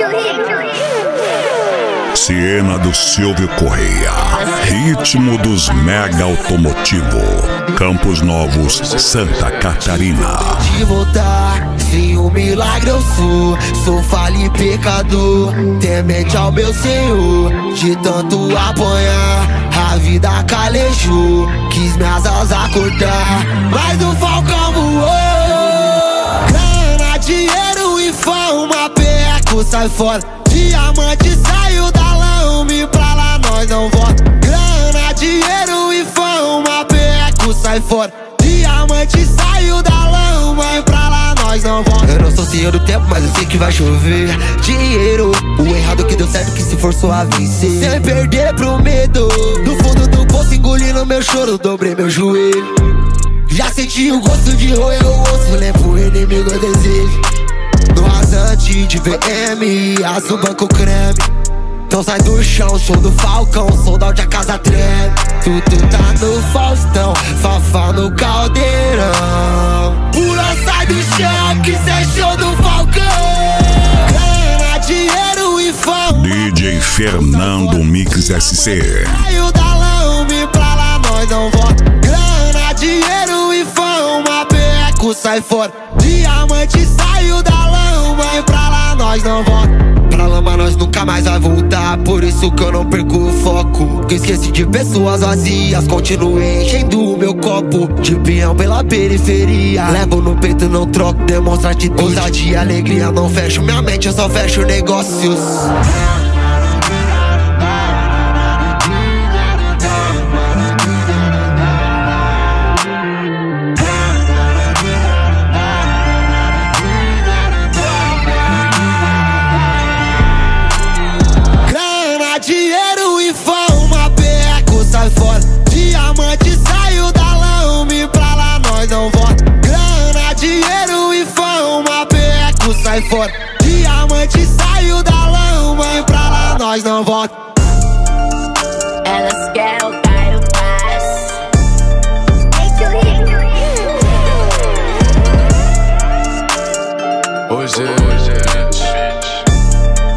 Siena do Silvio Correia, ritmo dos mega automotivo, Campos Novos, Santa Catarina. De voltar, sim, um milagre eu sou falho e pecador, temente ao meu Senhor. De tanto apanhar, a vida calejou, quis minhas asas cortar, mas o falcão voou. Grana, dinheiro e fama, perco, sai fora. Diamante saiu da lama, pra lá nós não volta. Grana, dinheiro e fama, perco, sai fora. Diamante saiu da lama, pra lá nós não volta. Eu não sou senhor do tempo, mas eu sei que vai chover. Dinheiro, o errado que deu certo, que se forçou a vencer. Sem perder pro medo, no fundo do poço engolindo meu choro, dobrei meu joelho. Já senti o gosto de roer o osso, lembro o inimigo eu desejo. No rasante de VM, azul banco creme. Então sai do chão, show do Falcão, soldado a casa treme. Tudo tá no Faustão, Fafá no caldeirão. Pula, sai do chão, que cê é show do Falcão. Grana, dinheiro e fama, DJ Fernando Mix SC. saiu da lama, pra lá nós não volta. Grana, dinheiro e fama, perco, sai fora. Diamante saiu da lama, pra lá nós não volta. Pra lama nós nunca mais vai voltar, por isso que eu não perco o foco. Que esqueci de pessoas vazias, continuei enchendo o meu copo. De pinhão pela periferia, levo no peito, não troco, demonstra atitude. Ousadia e alegria, não fecho minha mente, eu só fecho negócios. Dinheiro e fama, perco, sai fora. Diamante saiu da lama, pra lá nós não volta. Grana, dinheiro e fama, perco, sai fora. Diamante saiu da lama, pra lá nós não volta. Elas querem o Caio Paz. Hoje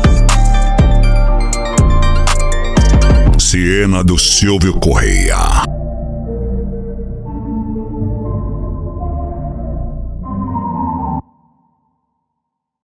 Siena do Silvio Correia.